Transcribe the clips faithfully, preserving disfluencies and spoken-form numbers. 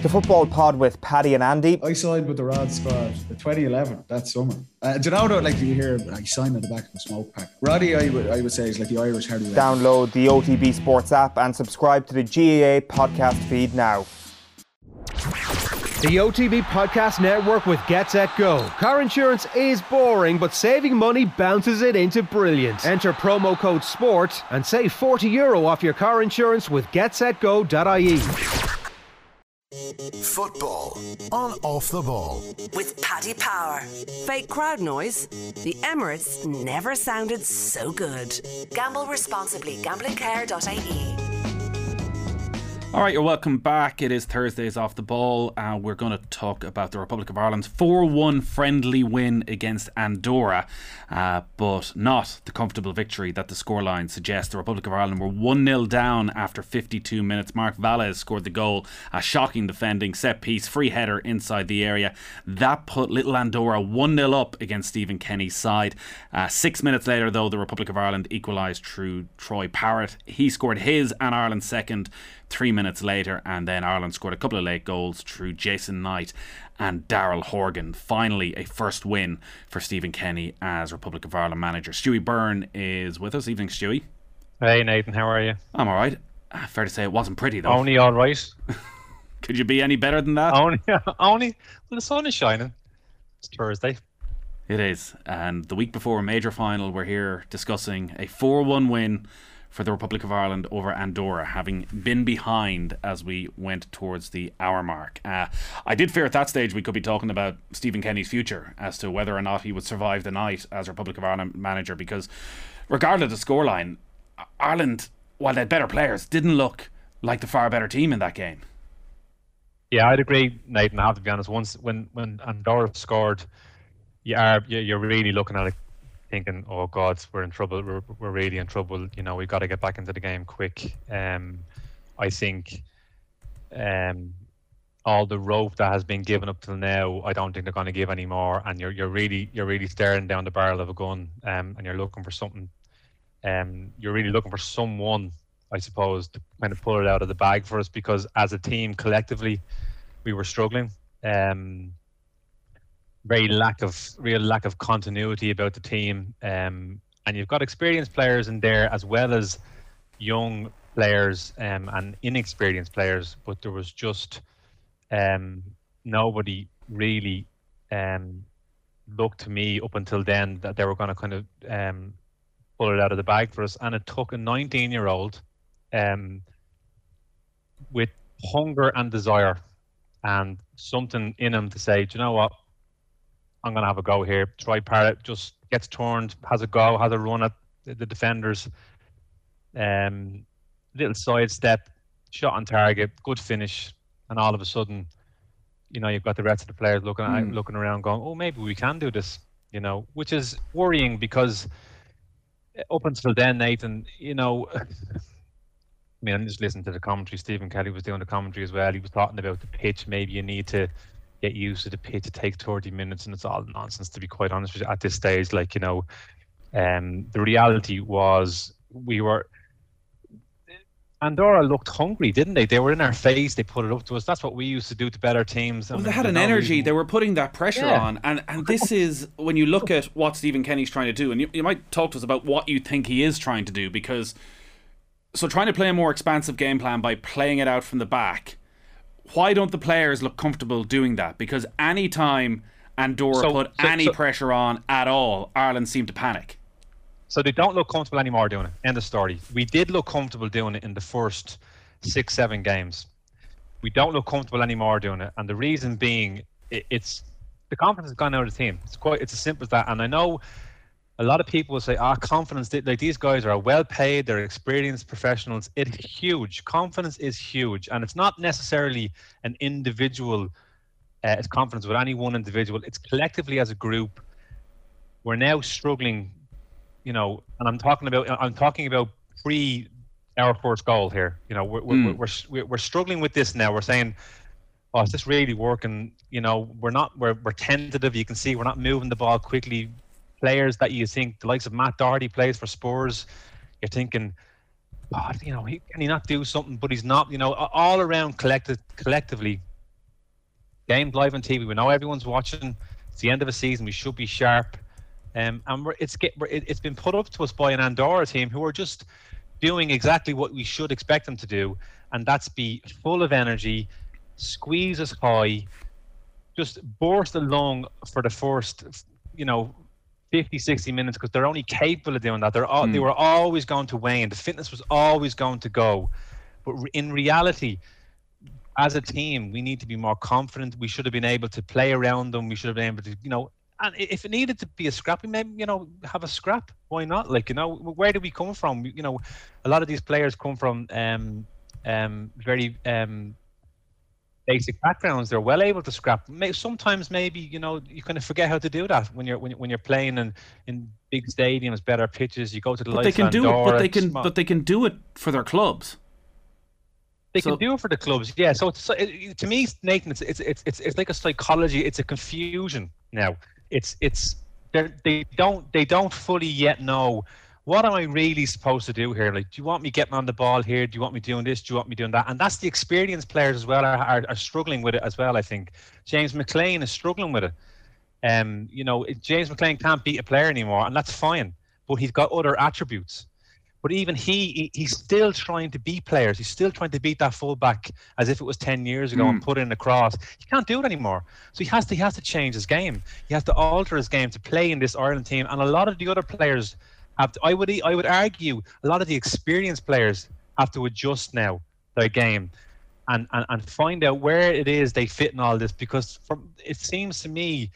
The Football Pod with Paddy and Andy. I signed with the Rod squad the twenty eleven, that summer. Uh, do you know, like you hear, I signed on the back of a smoke pack. Roddy, I would, I would say, is like the Irish heavyweight. Download the O T B Sports app and subscribe to the G A A podcast feed now. The O T B Podcast Network with Get Set Go. Car insurance is boring, but saving money bounces it into brilliance. Enter promo code SPORT and save forty euro off your car insurance with get set go dot I E. Football on Off the Ball with Paddy Power. Fake crowd noise? The Emirates never sounded so good. Gamble responsibly. gambling care dot I E. Alright, you're welcome back. It is Thursdays Off the Ball. Uh, we're going to talk about the Republic of Ireland's four one friendly win against Andorra, uh, but not the comfortable victory that the scoreline suggests. The Republic of Ireland were one nil down after fifty-two minutes. Mark Valles scored the goal, a shocking defending set piece, free header inside the area. That put little Andorra one nil up against Stephen Kenny's side. Uh, six minutes later, though, the Republic of Ireland equalised through Troy Parrott. He scored his and Ireland's second three minutes later, and then Ireland scored a couple of late goals through Jason Knight and Daryl Horgan. Finally, a first win for Stephen Kenny as Republic of Ireland manager. Stewie Byrne is with us. Evening, Stewie. Hey, Nathan, how are you? I'm alright. Fair to say it wasn't pretty, though. Only alright. Could you be any better than that? Only, only. Well, the sun is shining. It's Thursday. It is. And the week before a major final, we're here discussing a four one win for the Republic of Ireland over Andorra, having been behind as we went towards the hour mark. Uh, I did fear at that stage we could be talking about Stephen Kenny's future as to whether or not he would survive the night as Republic of Ireland manager, because regardless of the scoreline, Ireland, while they had better players, didn't look like the far better team in that game. Yeah, I'd agree, Nathan. I have to be honest. Once when when Andorra scored, you are you're really looking at it, thinking, oh God, we're in trouble. We're we're really in trouble. You know, we've got to get back into the game quick. Um, I think, um, all the rope that has been given up till now, I don't think they're going to give any more. And you're you're really you're really staring down the barrel of a gun. Um, and you're looking for something. Um, you're really looking for someone, I suppose, to kind of pull it out of the bag for us, because as a team collectively, we were struggling. Um. Very lack of real lack of continuity about the team, um, and you've got experienced players in there as well as young players um, and inexperienced players, but there was just um, nobody really um, looked to me up until then that they were going to kind of um, pull it out of the bag for us. And it took a nineteen year old um, with hunger and desire and something in him to say, do you know what, I'm going to have a go here. Troy Parrott just gets turned, has a go, has a run at the, the defenders. Um, little sidestep, shot on target, good finish, and all of a sudden, you know, you've got the rest of the players looking at, mm. looking around, going, "Oh, maybe we can do this." You know, which is worrying, because up until then, Nathan, you know, I mean, I just listened to the commentary. Stephen Kelly was doing the commentary as well. He was talking about the pitch. Maybe you need to get used to the pitch. It takes thirty minutes, and it's all nonsense, to be quite honest with you, at this stage. Like, you know, um, the reality was we were... Andorra looked hungry, didn't they? They were in our face. They put it up to us. That's what we used to do to better teams. Well, I mean, they had an energy. Reason. They were putting that pressure yeah. on. And, and this is, when you look at what Stephen Kenny's trying to do, and you, you might talk to us about what you think he is trying to do, because... So trying to play a more expansive game plan by playing it out from the back... Why don't the players look comfortable doing that? Because any time Andorra so, put so, any so, pressure on at all, Ireland seemed to panic. So they don't look comfortable anymore doing it. End of story. We did look comfortable doing it in the first six, seven games. We don't look comfortable anymore doing it. And the reason being, it, it's the confidence has gone out of the team. It's quite, it's as simple as that. And I know a lot of people will say, ah, oh, confidence, like these guys are well paid, they're experienced professionals. It's huge. Confidence is huge. And it's not necessarily an individual, uh, it's confidence with any one individual. It's collectively as a group. We're now struggling, you know, and I'm talking about, I'm talking about pre our first goal here. You know, we're, mm. we're, we're, we're struggling with this now. We're saying, oh, is this really working? You know, we're not, we're, we're tentative. You can see we're not moving the ball quickly. Players that you think, the likes of Matt Doherty plays for Spurs, you're thinking, oh, you know, he, can he not do something? But he's not, you know, all around collective, collectively, Games live on T V. We know everyone's watching. It's the end of a season. We should be sharp. Um, and we're, it's get, we're, it, it's been put up to us by an Andorra team who are just doing exactly what we should expect them to do, and that's be full of energy, squeeze us high, just burst along for the first, you know, fifty, sixty minutes, because they're only capable of doing that. They're all, mm. They were always going to wane. The fitness was always going to go. But in reality, as a team, we need to be more confident. We should have been able to play around them. We should have been able to, you know, and if it needed to be a scrap, we maybe, you know, have a scrap. Why not? Like, you know, where do we come from? You know, a lot of these players come from um, um, very um, basic backgrounds. They're well able to scrap. Sometimes maybe, you know, you kind of forget how to do that when you're when, when you're playing in, in big stadiums, better pitches. You go to the but likes they can of do Andorra, it. But they can. small. But they can do it for their clubs. They so, can do it for the clubs, yeah. So it's, it, to me, Nathan, it's it's it's it's it's like a psychology. It's a confusion now. It's it's they don't they don't fully yet know, what am I really supposed to do here? Like, do you want me getting on the ball here? Do you want me doing this? Do you want me doing that? And that's the experienced players as well are, are, are struggling with it as well. I think James McLean is struggling with it. Um, you know, James McLean can't beat a player anymore, and that's fine. But he's got other attributes. But even he, he, he's still trying to beat players. He's still trying to beat that fullback as if it was ten years ago mm. and put in a cross. He can't do it anymore. So he has to he has to change his game. He has to alter his game to play in this Ireland team. And a lot of the other players have to, I would I would argue, a lot of the experienced players have to adjust now their game and, and, and find out where it is they fit in all this. Because from it seems to me,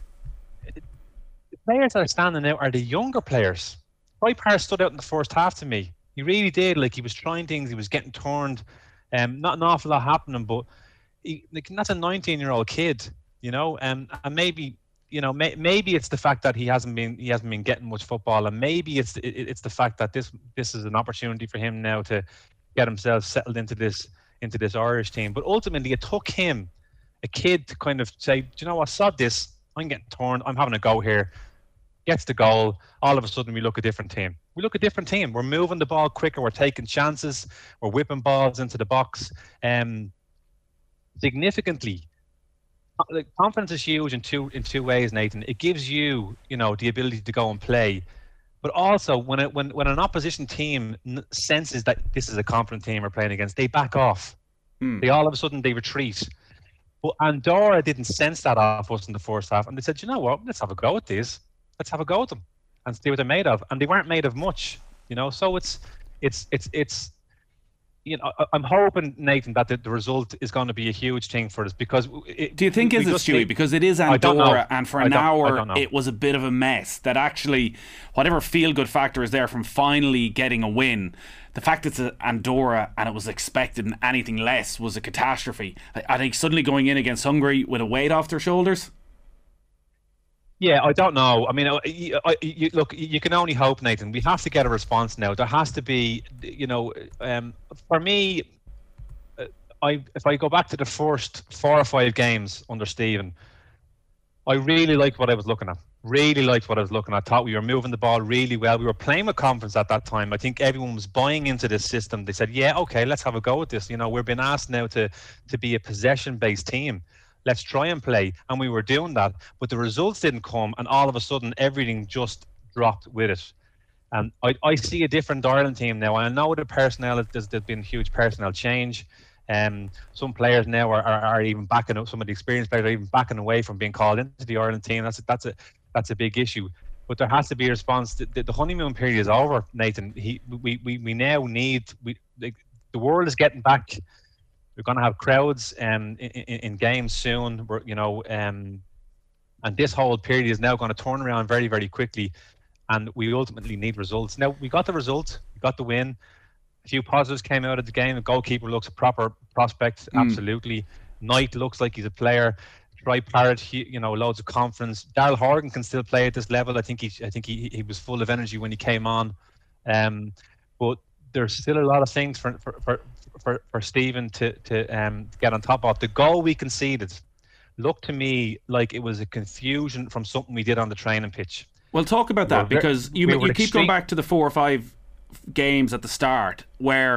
the players that are standing out are the younger players. Troy Parr stood out in the first half to me. He really did. Like, he was trying things. He was getting turned. Um, not an awful lot happening, but he, like, that's a nineteen-year-old kid, you know. Um, and maybe, you know, may, maybe it's the fact that he hasn't been he hasn't been getting much football, and maybe it's it, it's the fact that this this is an opportunity for him now to get himself settled into this into this Irish team. But ultimately, it took him, a kid, to kind of say, do you know what, sod this. I'm getting turned. I'm having a go here. Gets the goal, all of a sudden we look a different team. We look a different team. We're moving the ball quicker. We're taking chances. We're whipping balls into the box. Um, significantly, like, confidence is huge in two in two ways, Nathan. It gives you, you know, the ability to go and play, but also when it, when when an opposition team senses that this is a confident team we're playing against, they back off. Hmm. They all of a sudden they retreat. But Andorra didn't sense that off us in the first half, and they said, you know what, let's have a go at this. Let's have a go at them and see what they're made of. And they weren't made of much, you know. So it's, it's, it's, it's. You know, I'm hoping, Nathan, that the, the result is going to be a huge thing for us, because. It, Do you think is it, Stewie? Because it is Andorra, and for an hour it was a bit of a mess. That actually, whatever feel-good factor is there from finally getting a win, the fact it's Andorra and it was expected, and anything less was a catastrophe. Are they suddenly going in against Hungary with a weight off their shoulders? Yeah, I don't know. I mean, I, I, you, look, you can only hope, Nathan. We have to get a response now. There has to be, you know, um, for me, I if I go back to the first four or five games under Stephen, I really liked what I was looking at. Really liked what I was looking at. I thought we were moving the ball really well. We were playing with confidence at that time. I think everyone was buying into this system. They said, yeah, okay, let's have a go at this. You know, we're being asked now to to be a possession-based team. Let's try and play. And we were doing that, but the results didn't come, and all of a sudden everything just dropped with it. And I, I see a different Ireland team now. I know the personnel, there's, there's been huge personnel change. Um, some players now are, are, are even backing up, some of the experienced players are even backing away from being called into the Ireland team. That's a, that's a that's a big issue. But there has to be a response. The, the, the honeymoon period is over, Nathan. He, we, we, we now need, we, the, the world is getting back. We're going to have crowds um, in, in, in games soon. We're, you know, um, and this whole period is now going to turn around very, very quickly, and we ultimately need results. Now, we got the result, we got the win. A few positives came out of the game. The goalkeeper looks a proper prospect, mm. absolutely. Knight looks like he's a player. Troy Parrott, you know, loads of confidence. Daryl Horgan can still play at this level. I think he, I think he, he was full of energy when he came on. Um, but there's still a lot of things for for for, for, for Stephen to to um get on top of. The goal we conceded looked to me like it was a confusion from something we did on the training pitch. Well, talk about that, because you, you keep going back to the four or five games at the start where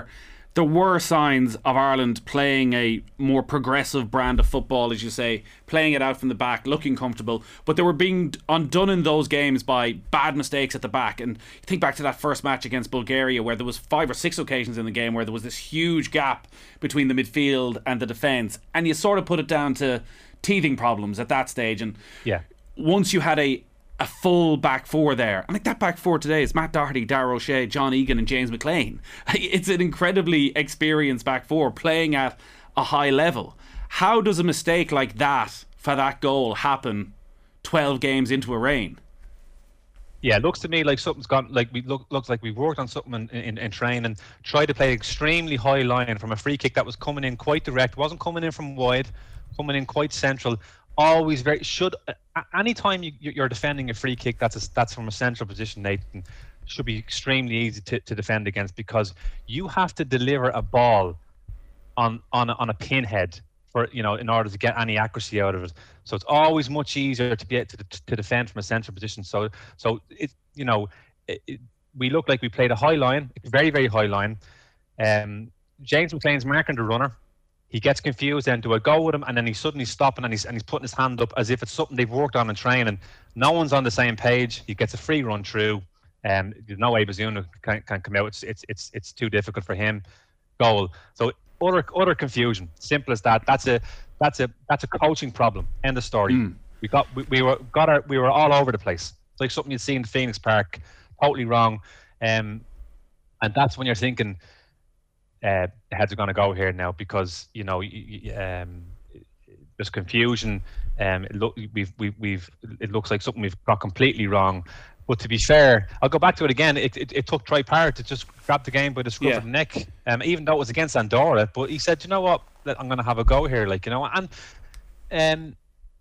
there were signs of Ireland playing a more progressive brand of football, as you say, playing it out from the back, looking comfortable, but they were being undone in those games by bad mistakes at the back. And you think back to that first match against Bulgaria, where there was five or six occasions in the game where there was this huge gap between the midfield and the defence, and you sort of put it down to teething problems at that stage. And yeah, once you had a a full back four there, and like that back four today is Matt Doherty, Darragh O'Shea, John Egan and James McLean. It's an incredibly experienced back four playing at a high level. How does a mistake like that for that goal happen twelve games into a reign? Yeah, it looks to me like something's gone. Like we look looks like we've worked on something in, in, in training and tried to play extremely high line from a free kick that was coming in quite direct, wasn't coming in from wide, coming in quite central. Always very should. Anytime you, you're defending a free kick, that's a, that's from a central position, Nathan, should be extremely easy to, to defend against, because you have to deliver a ball on on a, on a pinhead for you know in order to get any accuracy out of it. So it's always much easier to be able to, to defend from a central position. So so it you know it, it, we look like we played a high line, very very high line. Um, James McLean's marking the runner. He gets confused then, do I go with him? And then he's suddenly stopping and he's and he's putting his hand up as if it's something they've worked on in training. No one's on the same page. He gets a free run through. Um, there's no way Bazunu can, can come out. It's, it's it's it's too difficult for him. Goal. So utter utter confusion. Simple as that. That's a that's a that's a coaching problem. End of story. Mm. We got we, we were got our we were all over the place. It's like something you'd see in Phoenix Park. Totally wrong. Um, and that's when you're thinking, Uh, the heads are going to go here now, because you know um, there's confusion. Um, it look we've we've we've it looks like something we've got completely wrong. But to be fair, I'll go back to it again. It it, it took Troy Parrott to just grab the game by the scruff yeah. of the neck, um, even though it was against Andorra. But he said, you know what, I'm going to have a go here, like you know. And um,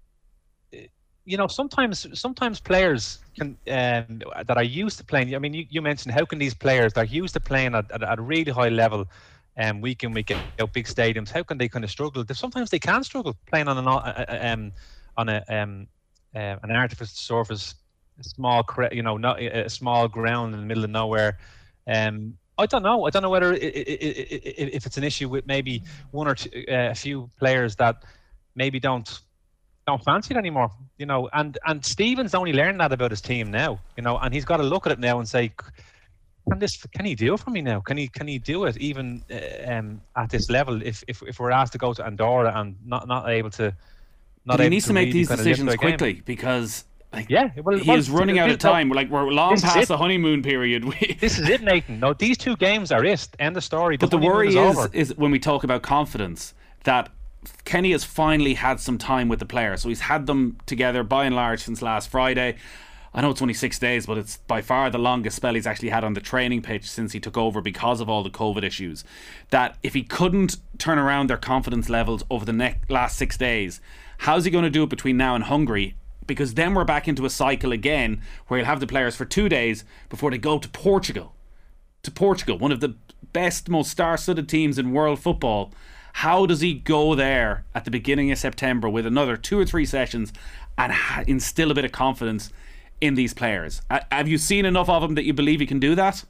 you know, sometimes sometimes players can um, that are used to playing. I mean, you, you mentioned how can these players that are used to playing at, at, at a really high level, um, week in week out, big stadiums, how can they kind of struggle? Sometimes they can struggle playing on an um, on a um, uh, an artificial surface, a small you know not a small ground in the middle of nowhere. Um, I don't know. I don't know whether it, it, it, it, if it's an issue with maybe one or two, uh, a few players that maybe don't. don't fancy it anymore, you know, and and Stephen's only learned that about his team now, you know, and he's got to look at it now and say, can this can he do it for me now? Can he can he do it even uh, um, at this level? If, if if we're asked to go to Andorra and not not able to, not but he able needs to, to make really these decisions quickly game. because. Like, yeah, well, he is running out of time. No, like we're long past the honeymoon period. This is it, Nathan. No, these two games are it. End of story. The but the worry is, is, is when we talk about confidence that Kenny has finally had some time with the players. So he's had them together by and large since last Friday. I know it's only six days, but it's by far the longest spell he's actually had on the training pitch since he took over because of all the COVID issues. That if he couldn't turn around their confidence levels over the next last six days, how's he going to do it between now and Hungary? Because then we're back into a cycle again where he'll have the players for two days before they go to Portugal. To Portugal, one of the best, most star-studded teams in world football. How does he go there at the beginning of September with another two or three sessions and instill a bit of confidence in these players? Have you seen enough of him that you believe he can do that?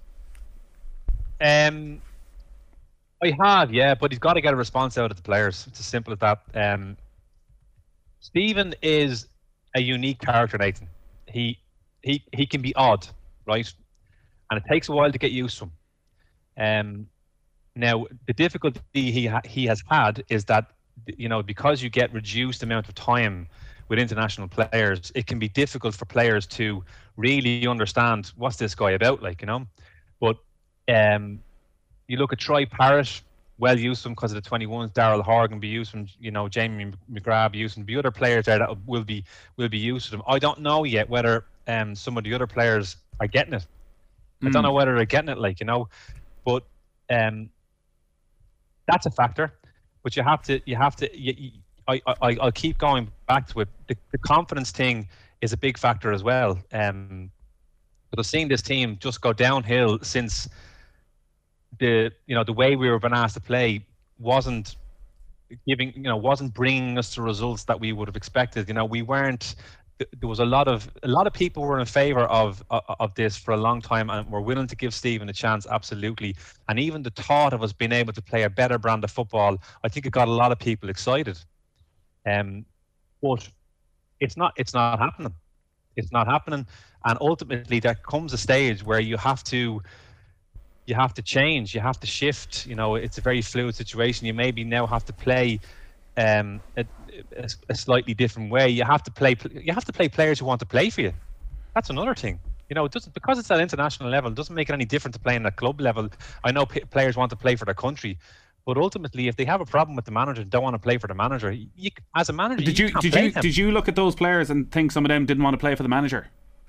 Um, I have, yeah, but he's got to get a response out of the players. It's as simple as that. Um, Stephen is a unique character, Nathan. He he he can be odd, right? And it takes a while to get used to him. Um, now the difficulty he ha- he has had is that, you know, because you get reduced amount of time with international players, it can be difficult for players to really understand what's this guy about, like, you know. But um, you look at Troy Parrott, well used from because of the twenty-ones. Daryl Horgan be used from, you know, Jamie McGrath be used from the other players there that will be will be used to them. I don't know yet whether um some of the other players are getting it. Mm. I don't know whether they're getting it, like, you know, but um that's a factor. But you have to you have to. You, you, I I I'll keep going back to it. The, the confidence thing is a big factor as well. Um, but I've seen this team just go downhill since. The you know the way we were being asked to play wasn't giving you know wasn't bringing us the results that we would have expected. You know we weren't th- there was a lot of a lot of people were in favour of, of of this for a long time, and were willing to give Stephen a chance, absolutely. And even the thought of us being able to play a better brand of football, I think it got a lot of people excited. Um, but it's not it's not happening. It's not happening, and ultimately there comes a stage where you have to. You have to change. You have to shift. You know, it's a very fluid situation. You maybe now have to play um, a, a, a slightly different way. You have to play. You have to play players who want to play for you. That's another thing. You know, it doesn't because it's at international level. It doesn't make it any different to playing at club level. I know p- players want to play for their country, but ultimately, if they have a problem with the manager and don't want to play for the manager, you, as a manager, did you, you can't did play you them. did you look at those players and think some of them didn't want to play for the manager?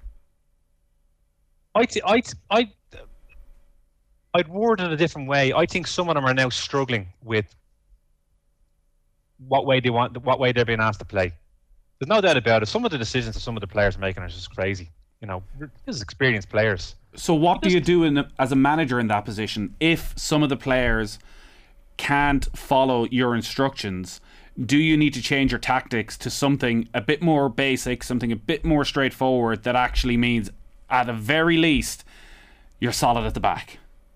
I th- I th- I. I'd word it a different way. I think some of them are now struggling with what way they want, what way they're being asked to play. There's no doubt about it. Some of the decisions that some of the players are making are just crazy. You know, this is experienced players. So what do you do in, as a manager in that position if some of the players can't follow your instructions? Do you need to change your tactics to something a bit more basic, something a bit more straightforward that actually means, at the very least, you're solid at the back?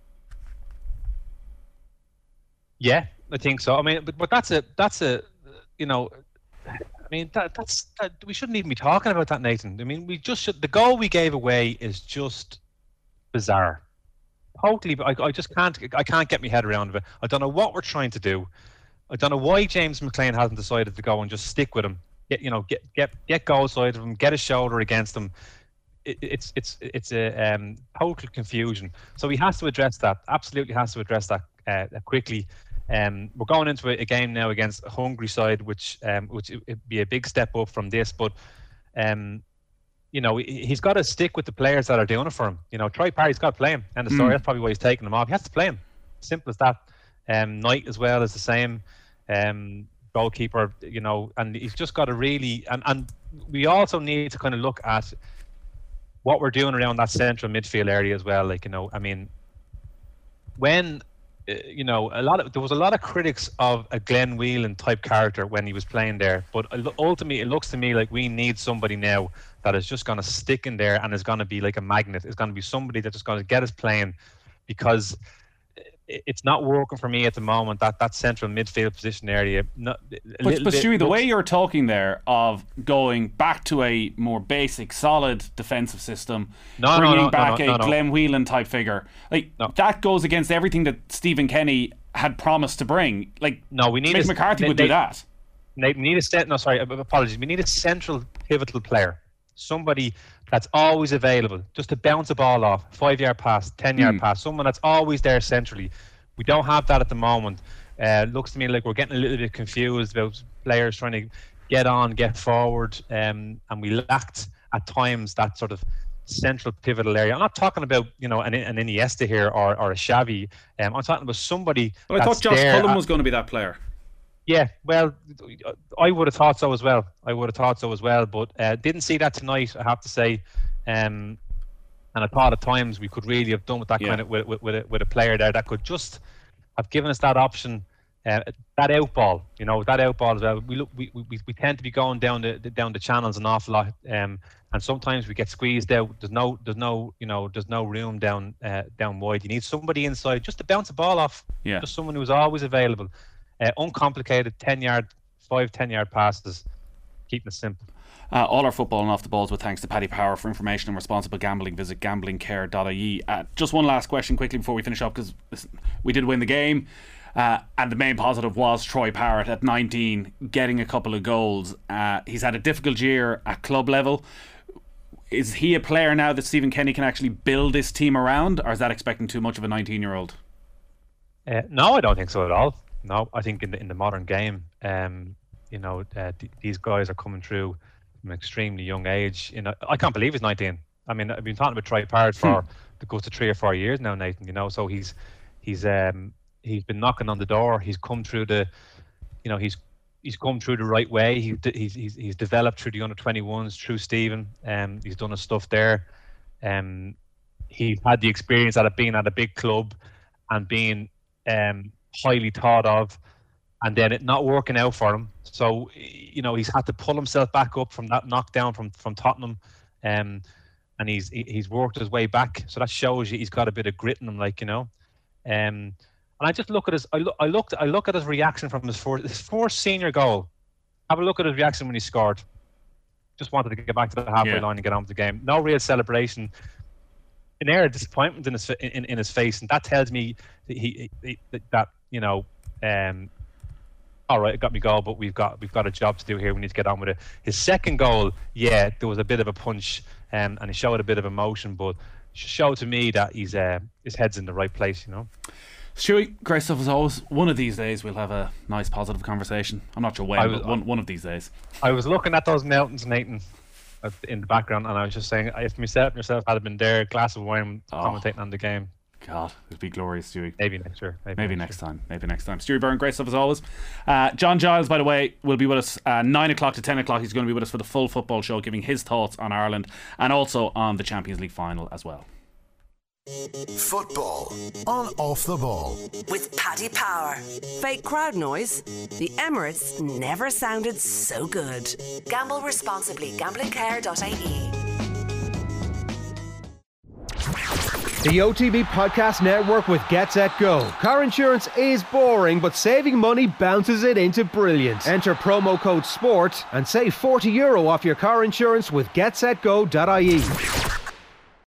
Yeah, I think so. I mean, but but that's a that's a you know, I mean that that's that, we shouldn't even be talking about that, Nathan. I mean, we just should. The goal we gave away is just bizarre, totally. I I just can't I can't get my head around it. I don't know what we're trying to do. I don't know why James McLean hasn't decided to go and just stick with him. Get you know get get get goal side of him, get a shoulder against him. It, it's it's it's a um, total confusion. So he has to address that. Absolutely has to address that uh, quickly. Um, we're going into a, a game now against a hungry side, which um, which it'd be a big step up from this. But um, you know, he, he's got to stick with the players that are doing it for him. You know, Troy Parry's got to play him. And the story, mm. that's probably why he's taking them off. He has to play him. Simple as that. Um, Knight as well is the same. Um, goalkeeper, you know, and he's just got to really. And and we also need to kind of look at what we're doing around that central midfield area as well. Like, you know, I mean, when. You know, a lot of there was a lot of critics of a Glenn Whelan type character when he was playing there, but ultimately it looks to me like we need somebody now that is just going to stick in there and is going to be like a magnet. It's going to be somebody that's just going to get us playing, because it's not working for me at the moment. That that central midfield position area. Not, but but Stewie, the way you're talking there of going back to a more basic, solid defensive system, no, bringing no, no, back no, no, a no. Glenn Whelan type figure, like no. that goes against everything that Stephen Kenny had promised to bring. Like, no, we need Mick a, McCarthy they, would they, do that. Nate, we need a set. No, sorry, apologies. We need a central pivotal player, somebody that's always available, just to bounce a ball off, five yard pass, ten yard mm. pass, someone that's always there centrally. We don't have that at the moment. Uh, looks to me like we're getting a little bit confused about players trying to get on, get forward, um, and we lacked at times that sort of central pivotal area. I'm not talking about, you know, an, an Iniesta here or, or a Xavi. Um, I'm talking about somebody. But I thought Josh Cullen at, was going to be that player. Yeah, well, I would have thought so as well. I would have thought so as well, but uh, didn't see that tonight, I have to say. Um, And I thought at times we could really have done with that yeah. kind of with, with, with, a, with a player there that could just have given us that option, uh, that out ball. You know, that out ball as well. We look, we, we we tend to be going down the down the channels an awful lot, um, and sometimes we get squeezed out. There's no there's no you know there's no room down uh, down wide. You need somebody inside just to bounce a ball off. Yeah. Just someone who's always available, uh, uncomplicated, ten yard, five ten yard passes, keeping it simple. Uh, all our football and off the balls with thanks to Paddy Power. For information on responsible gambling, visit gambling care dot I E. Uh, just one last question quickly before we finish up, because we did win the game, uh, and the main positive was Troy Parrott at nineteen getting a couple of goals. Uh, he's had a difficult year at club level. Is he a player now that Stephen Kenny can actually build this team around, or is that expecting too much of a nineteen year old? Uh, no, I don't think so at all. No, I think in the in the modern game, um, you know, uh, th- these guys are coming through from an extremely young age. You know, I can't believe he's nineteen. I mean, I've been talking about Troy Parrott for hmm. it goes to three or four years now, Nathan. You know, so he's he's um he's been knocking on the door. He's come through the, you know, he's he's come through the right way. He he's he's, he's developed through the under twenty-ones, through Stephen. Um, he's done his stuff there. Um, he's had the experience out of being at a big club and being um highly thought of, and then it not working out for him. So you know, he's had to pull himself back up from that knockdown from from Tottenham, um, and he's he's worked his way back. So that shows you he's got a bit of grit in him, like, you know. Um, and I just look at his, I look, I looked, I look at his reaction from his first, his first senior goal. Have a look at his reaction when he scored. Just wanted to get back to the halfway yeah. line and get on with the game. No real celebration. An air of disappointment in his in, in his face, and that tells me that he, he that you know, um, all right, it got me goal, but we've got we've got a job to do here. We need to get on with it. His second goal, yeah, there was a bit of a punch, um, and he showed a bit of emotion, but showed to me that he's uh, his head's in the right place, you know. Stewie, great stuff as always. One of these days we'll have a nice positive conversation. I'm not sure when, was, but one, one of these days. I was looking at those mountains, Nathan, in the background, and I was just saying, if myself and yourself had been there, a glass of wine, oh. commentating on the game. God, it'd be glorious, Stewie. Maybe next year. Maybe, Maybe next, next time. Maybe next time. Stewie Byrne, great stuff as always. Uh, John Giles, by the way, will be with us uh, nine o'clock to ten o'clock. He's going to be with us for the full football show, giving his thoughts on Ireland and also on the Champions League final as well. Football on Off the Ball with Paddy Power. Fake crowd noise. The Emirates never sounded so good. Gamble responsibly. gambling care dot I E. The O T B Podcast Network with Get Set Go. Car insurance is boring, but saving money bounces it into brilliance. Enter promo code SPORT and save forty euro off your car insurance with get set go dot I E.